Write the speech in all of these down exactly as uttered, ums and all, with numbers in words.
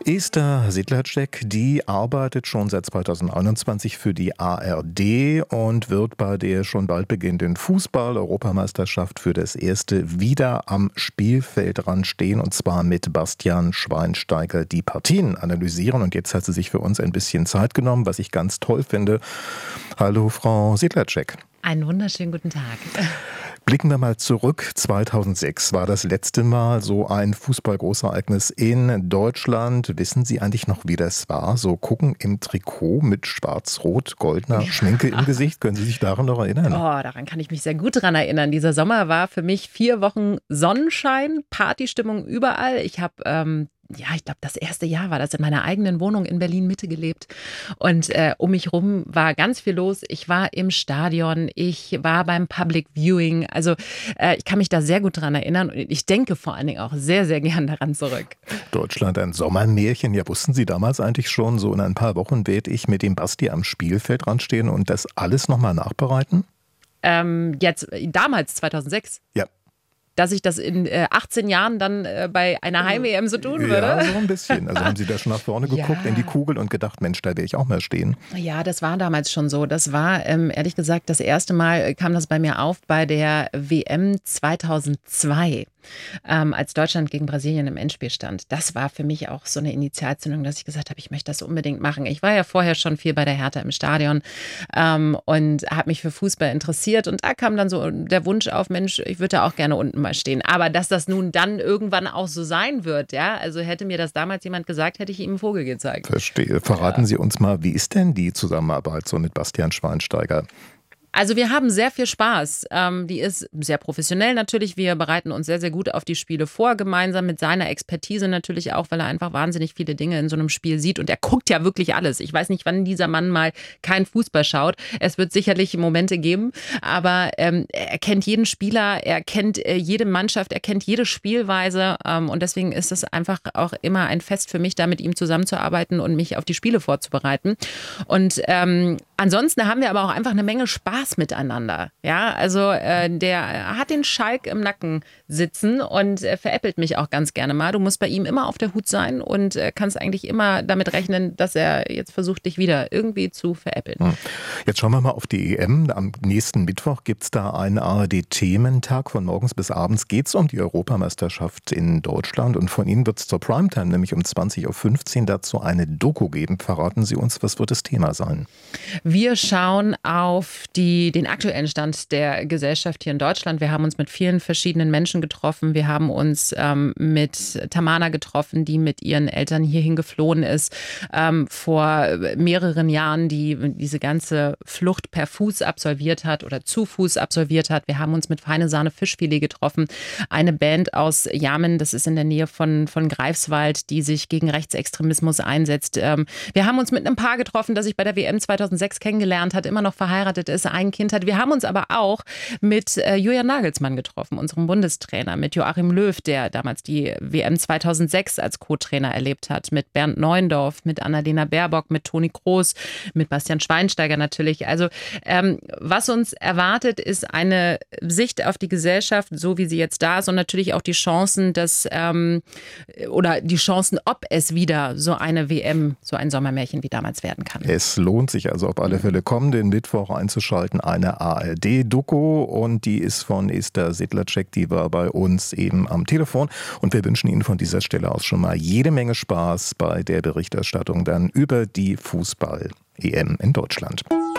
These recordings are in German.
Esther Sedlacek, die arbeitet schon seit zweitausendeinundzwanzig für die A R D und wird bei der schon bald beginnenden Fußball-Europameisterschaft für das erste wieder am Spielfeldrand stehen, und zwar mit Bastian Schweinsteiger die Partien analysieren. Und jetzt hat sie sich für uns ein bisschen Zeit genommen, was ich ganz toll finde. Hallo Frau Sedlacek. Einen wunderschönen guten Tag. Blicken wir mal zurück. zweitausendsechs war das letzte Mal so ein Fußballgroßereignis in Deutschland. Wissen Sie eigentlich noch, wie das war? So gucken im Trikot mit schwarz-rot-goldener Schminke im Gesicht. Können Sie sich daran noch erinnern? Oh, daran kann ich mich sehr gut dran erinnern. Dieser Sommer war für mich vier Wochen Sonnenschein, Partystimmung überall. Ich habe ähm, Ja, ich glaube, das erste Jahr war das in meiner eigenen Wohnung in Berlin-Mitte gelebt. Und äh, um mich rum war ganz viel los. Ich war im Stadion, ich war beim Public Viewing. Also äh, ich kann mich da sehr gut dran erinnern. Und ich denke vor allen Dingen auch sehr, sehr gern daran zurück. Deutschland, ein Sommermärchen. Ja, wussten Sie damals eigentlich schon, so in ein paar Wochen werde ich mit dem Basti am Spielfeldrand stehen und das alles nochmal nachbereiten? Ähm, jetzt, damals, zweitausendsechs? Ja. Dass ich das in äh, achtzehn Jahren dann äh, bei einer Heim-E M so tun würde? Ja, so ein bisschen. Also haben Sie da schon nach vorne geguckt Ja. in die Kugel und gedacht, Mensch, da werde ich auch mal stehen? Ja, das war damals schon so. Das war, ähm, ehrlich gesagt, das erste Mal kam das bei mir auf bei der W M zweitausendzwei. Ähm, als Deutschland gegen Brasilien im Endspiel stand. Das war für mich auch so eine Initialzündung, dass ich gesagt habe, ich möchte das unbedingt machen. Ich war ja vorher schon viel bei der Hertha im Stadion ähm, und habe mich für Fußball interessiert, und da kam dann so der Wunsch auf, Mensch, ich würde da auch gerne unten mal stehen. Aber dass das nun dann irgendwann auch so sein wird, ja, also hätte mir das damals jemand gesagt, hätte ich ihm einen Vogel gezeigt. Verstehe. Verraten Ja. Sie uns mal, wie ist denn die Zusammenarbeit so mit Bastian Schweinsteiger? Also wir haben sehr viel Spaß. Ähm, die ist sehr professionell natürlich. Wir bereiten uns sehr, sehr gut auf die Spiele vor, gemeinsam mit seiner Expertise natürlich auch, weil er einfach wahnsinnig viele Dinge in so einem Spiel sieht. Und er guckt ja wirklich alles. Ich weiß nicht, wann dieser Mann mal keinen Fußball schaut. Es wird sicherlich Momente geben, aber ähm, er kennt jeden Spieler, er kennt äh, jede Mannschaft, er kennt jede Spielweise. Ähm, und deswegen ist es einfach auch immer ein Fest für mich, da mit ihm zusammenzuarbeiten und mich auf die Spiele vorzubereiten. Und ähm, ansonsten haben wir aber auch einfach eine Menge Spaß miteinander. Ja, also äh, der hat den Schalk im Nacken sitzen und äh, veräppelt mich auch ganz gerne mal. Du musst bei ihm immer auf der Hut sein und äh, kannst eigentlich immer damit rechnen, dass er jetzt versucht, dich wieder irgendwie zu veräppeln. Hm. Jetzt schauen wir mal auf die E M. Am nächsten Mittwoch gibt es da einen A R D-Thementag. Von morgens bis abends geht es um die Europameisterschaft in Deutschland, und von Ihnen wird es zur Primetime, nämlich um zwanzig Uhr fünfzehn, dazu eine Doku geben. Verraten Sie uns, was wird das Thema sein? Wir schauen auf die den aktuellen Stand der Gesellschaft hier in Deutschland. Wir haben uns mit vielen verschiedenen Menschen getroffen. Wir haben uns ähm, mit Tamana getroffen, die mit ihren Eltern hierhin geflohen ist, ähm, vor mehreren Jahren, die diese ganze Flucht per Fuß absolviert hat oder zu Fuß absolviert hat. Wir haben uns mit Feine Sahne Fischfilet getroffen, eine Band aus Jamen, das ist in der Nähe von, von Greifswald, die sich gegen Rechtsextremismus einsetzt. Ähm, wir haben uns mit einem Paar getroffen, das sich bei der W M zweitausendsechs kennengelernt hat, immer noch verheiratet ist, ein Kind hat. Wir haben uns aber auch mit äh, Julian Nagelsmann getroffen, unserem Bundestrainer, mit Joachim Löw, der damals die W M zweitausendsechs als Co-Trainer erlebt hat, mit Bernd Neuendorf, mit Annalena Baerbock, mit Toni Kroos, mit Bastian Schweinsteiger natürlich. Also ähm, was uns erwartet, ist eine Sicht auf die Gesellschaft, so wie sie jetzt da ist, und natürlich auch die Chancen, dass ähm, oder die Chancen, ob es wieder so eine W M, so ein Sommermärchen wie damals werden kann. Es lohnt sich also auf alle Fälle, kommenden Mittwoch einzuschalten, eine A R D-Doku, und die ist von Esther Sedlacek, die war bei uns eben am Telefon, und wir wünschen Ihnen von dieser Stelle aus schon mal jede Menge Spaß bei der Berichterstattung dann über die Fußball-E M in Deutschland.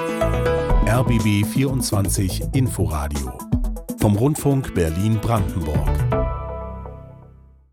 R B B vierundzwanzig Inforadio vom Rundfunk Berlin-Brandenburg.